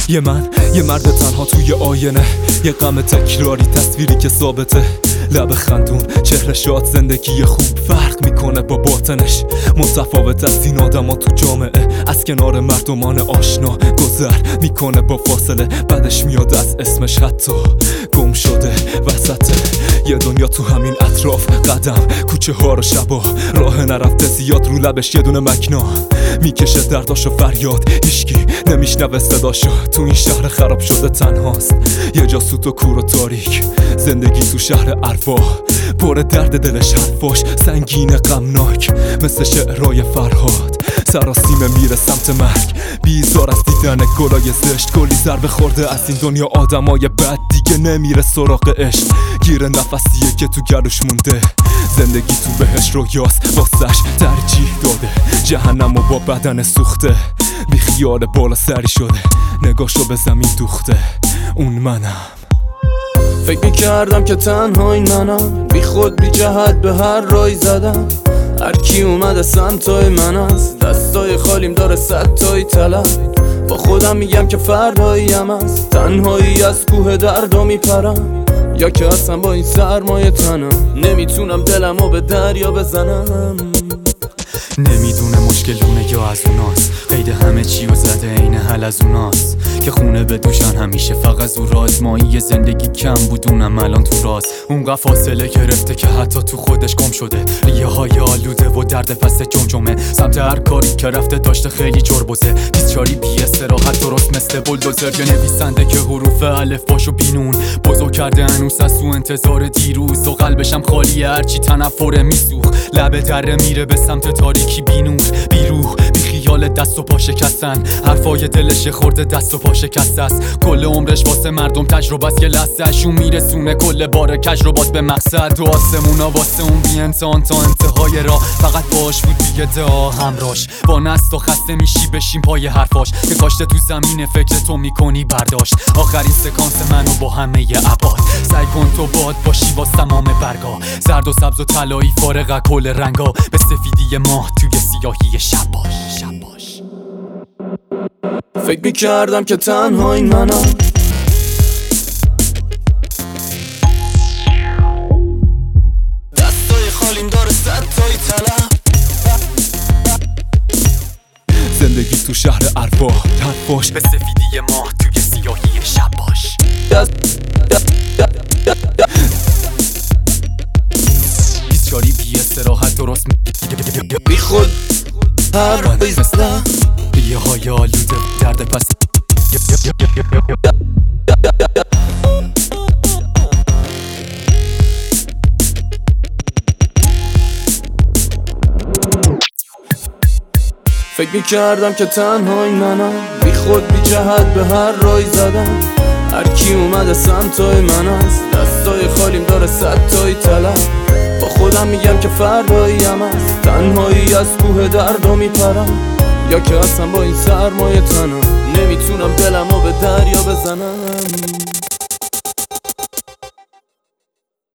یه مرد تنها توی آینه، یه غم تکراری، تصویری که ثابته. لب خندون، چهره شاد، زندگی خوب فرق میکنه با باطنش. متفاوت از این آدما تو جامعه، از کنار مردمان آشنا گذر میکنه با فاصله. بعدش میاد از اسمش حتی گم شده وسط یه دنیا تو همین اطراف. قدم کوچه ها رو شبا، راه نرفته زیاد، رو لبش یه دونه مکنا میکشه درداشو فریاد. هیچکی نمیشنوه صداشو، تو این شهر خراب شده تنهاست. یه جا سوت و کور و تاریک، زندگی تو شهر ارواح، پر درد دلش حرفاش سنگین غمناک، مثل شعرهای فرهاد. سراسیمه میره سمت مرگ، بیزار از دیدن گلای زشت. کلی ضربه خورده از این دنیا، آدمای بد دیگه نمیره سراغ عشق. گیر نفسیه که تو گلوش مونده، زندگی تو بهش رویاست، واسش ترجیح داده جهنم و با بدن سوخته. بی خیال بالا سری شده، نگاهشو به زمین دوخته. اون منم. فکر میکردم که تنهایی منم، بی خود بی جهت به هر رای زدم. هر کی اومده سمتای من است، دستای خالیم داره صدتایی طلب. با خودم میگم که فرداییم است، تنهایی از کوه دردا میپرم. یا که اصلا با این سرمایه تنم، نمیتونم دلمو به دریا بزنم. نمیدونه مشکلونه یا از اوناست، قید همه چی و زده این حل از اوناست. که خونه به دوشن همیشه فقط زور آزمایی زندگی کم بودونم الان تو راست. اونقدر فاصله گرفته که حتی تو خودش گم شده. ریه های آلوده و درد پس جمجمه، سمت هر کاری که رفته داشته خیلی جربوزه. بیسچاری بی استراحت درست مثل بلدوزر، یه نویسنده که حروف الف باشو بینون بزرگ کرده هنوز از تو انتظار دیروز. و قلبشم خالیه هرچی تنفره میسوخ، لب دره میره به سمت تاریکی بینور. بیروح بی خیال دست و پا شکستن، حرفای دلش خورده دست و پا شکسته است. کل عمرش واسه مردم تجربه است، که لحظه‌شون میرسونه کل بار کجروبات به مقصد. و آسمونا واسه اون بی انسان تا انتهای راه، فقط باش بود بی ادعا همراش. با نست و خسته میشی بشین پای حرفاش، که کاشته تو زمین فکر تو میکنی برداشت. آخرین سکانس منو با همه ابعاد، سعی کن تو باد باشی با تمام برگا. زرد و سبز و طلایی فارغ از کل رنگا، به سفیدی ماه توی سیاهی شب باش. فکر میکردم که تنهایی منم، دستای خالیم داره صدتایی طلب. زندگی تو شهر ارواح، حرفاش به سفیدی ماه توی سیاهی شب باش. بیسچاری بی استراحت درست بی خود هر رای زدم. ریه های آلوده درد پس فکر میکردم که تنهایی منم، بی خود بی جهت به هر رای زدم. هر کی اومده سمتای من است، دستای خالیم داره صدتایی طلب. با خودم میگم که فرداییم است، تنهایی از کوه دردا میپرم. یا که اصلا با این سرمایه تنم، نمیتونم دلمو به دریا بزنم.